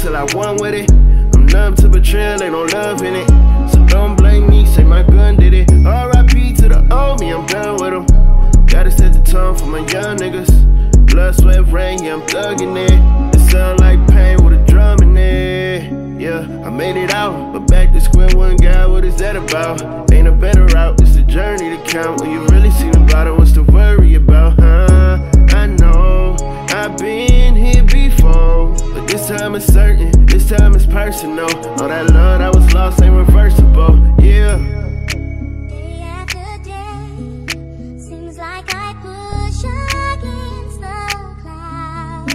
till I won with it. I'm numb to betrayal, ain't no love in it. So don't blame me, say my gun did it. R.I.P. to the old me, I'm done with them. Gotta set the tone for my young niggas. Blood, sweat, rain, yeah, I'm thugging it. It sound like pain with a drum in it. Yeah, I made it out, but back to square one, God, what is that about? Ain't a better route, it's the journey to count. When you really seen about it, what's to worry about, huh? I know, I've been here before, but this time it's certain, this time it's personal. All that love that was lost ain't reversible, yeah. Day after day, seems like I push against the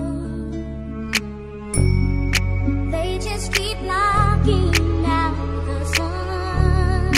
clouds. They just keep knocking out the sun.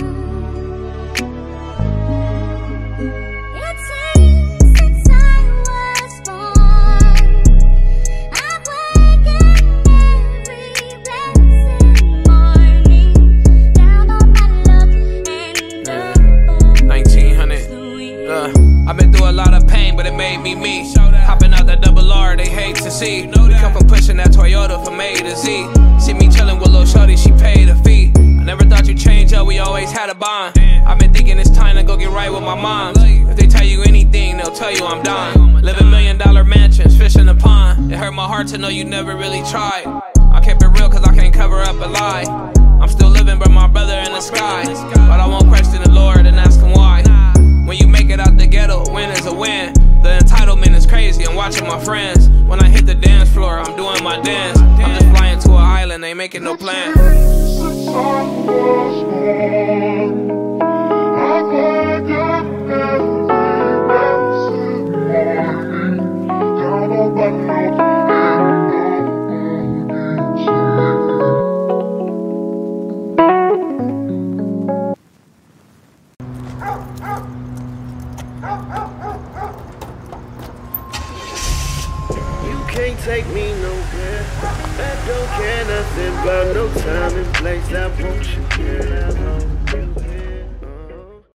It seems since I was born, I've wakened every blessed morning, down on my luck and nobody 1900. I've been through a lot of pain, but it made me me. Hopping out that double R, they hate to see. We come from pushing that Toyota from A to Z. See me chillin' with Lil Shorty, she paid a fee. I never thought you'd change up, we always had a bond. I've been thinking it's time to go get right with my mom. If they tell you anything, they'll tell you I'm done. Living $1 million mansions, fish in the pond. It hurt my heart to know you never really tried. I kept it real cause I can't cover up a lie. I'm still living, but my brother in the sky. But I won't question the Lord and ask him why. When you make it out the ghetto, win is a win. The entitlement is crazy, I'm watching my friends. When I hit the dance floor, I'm doing my dance. I'm just flying to an island, ain't making no plans. Can't take me nowhere. I don't care nothing about no time and place. I want you here.